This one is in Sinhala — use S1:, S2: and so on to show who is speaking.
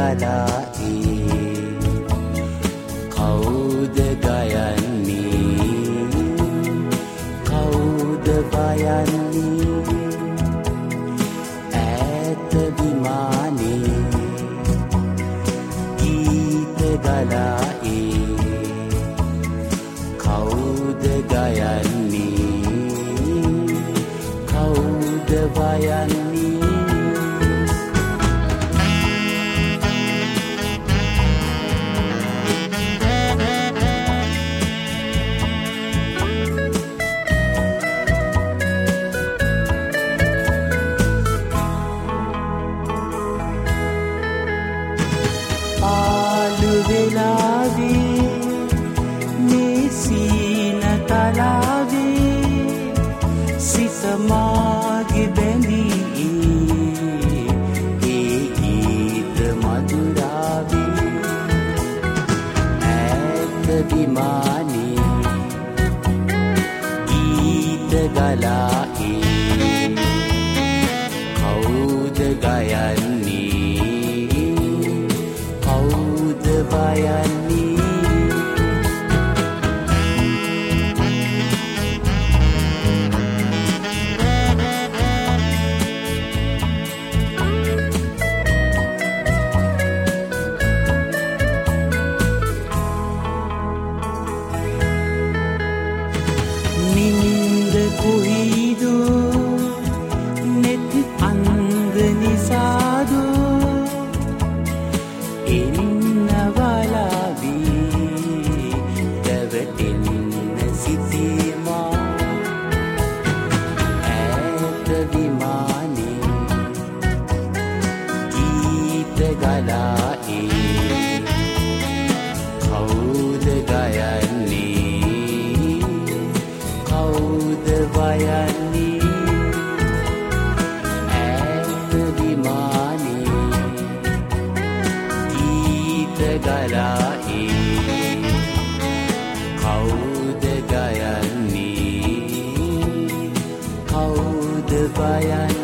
S1: කවුද ගයන්නේ කවුද වයන්නේ ඈත විමානේ ගීත ගලායේ කවුද ගයන්නේ කවුද වයන්නේ මාගේ බැඳී ඒ ගීත මధుරාවේ ඈත විමානේ ගීත ගලායේ කවුද ගයන්නේ කවුද වයන්නේ කවුද ගයන්නේ කවුද වයන්නේ ඈත විමානේ ගීත ගලායේ කවුද ගයන්නේ කවුද වයන්නේ